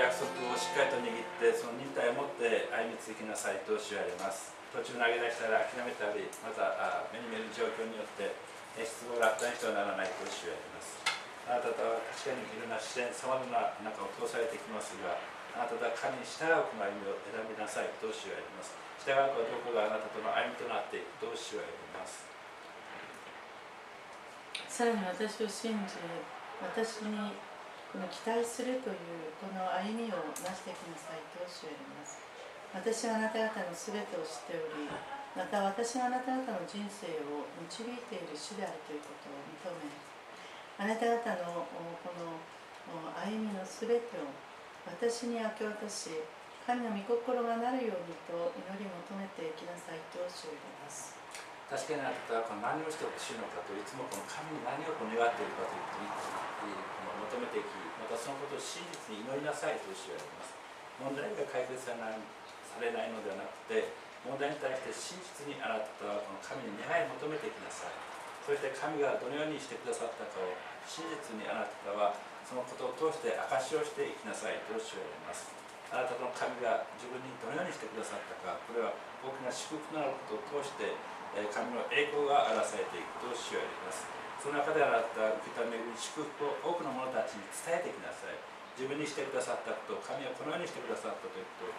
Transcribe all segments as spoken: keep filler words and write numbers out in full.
約束をしっかりと握ってその忍耐を持って歩み続けなさいと主は言われます。途中投げ出したら諦めたり、また目に見える状況によって失望落胆してはならないと主は言われます。あなた方は確かにいろんな試練、さまざまな中を通されてきますが、あなた方は神に従うこの歩みを選びなさいと主は言われます。従うかどうかがあなたとの歩みとなっていくと主は言われます。 さらに私を信じ、私にこの期待するというこの歩みをなしてきなさいと主は言われます。私はあなた方のすべてを知っており、また私はあなた方の人生を導いている主であるということを認め、あなた方のこの歩みのすべてを私に明け渡し、神の御心がなるようにと祈り求めていきなさいと主は言われます。 確かにあなた方はこの何をしてほしいのかといつもこの神に何をこう願っているかということに求めていき、またそのことを真実に祈りなさいと主は言われます。問題が解決されないされないのではなくて、問題に対して真実にあなた方はこの神に願い求めていきなさい。そして神がどのようにしてくださったかを真実にあなた方はそのことを通して証しをしていきなさいと主は言われます。あなたの神が自分にどのようにしてくださったか、これは大きな祝福なることを通して神の栄光が表されていくと主は言われます。その中であなたが受けた恵み祝福を多くの者たちに伝えていきなさい。自分にしてくださったこと、神はこのようにしてくださったということ、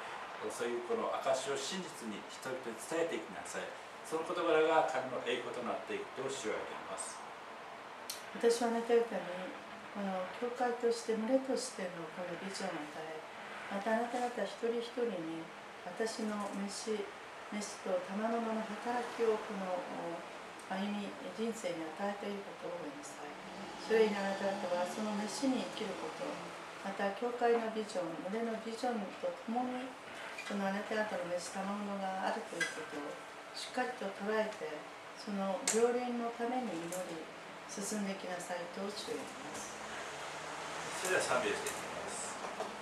そういうこの証を真実に人々に伝えていきなさい。その事柄が神の栄光となっていくと主は言います。 私はあなた方にこの教会として群れとしてのこのビジョンを与え、またあなた方一人一人に私の召し召しと賜物の働きをこの歩み人生に与えていることを覚えなさい。それにあなた方はその召しに生きること、また教会のビジョン、群れのビジョンとともにこのあなた方の召し賜物があるということをしっかりと捉えて、その両輪のために祈り進んでいきなさいと主は言います。 それでは賛美をしていきます。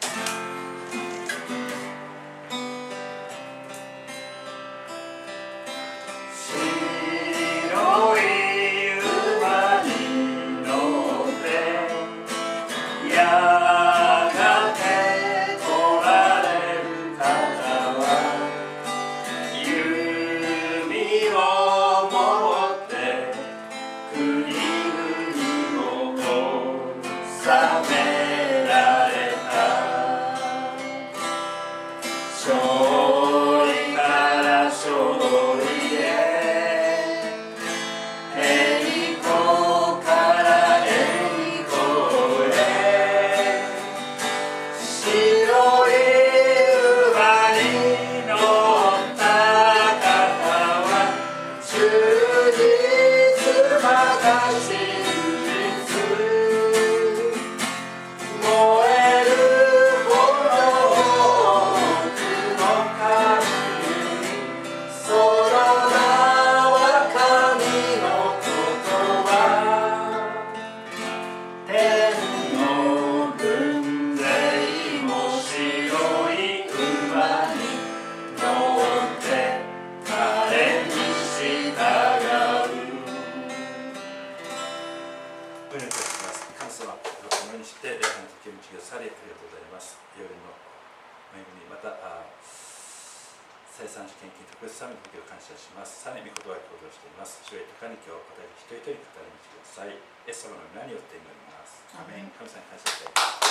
再三種献金特別賛美の時を感謝します。さらに御言葉を強調しています。主へ高に今日私一人一人語りにしてください。イエス様の皆によって祈ります。アメン。神様に感謝したい。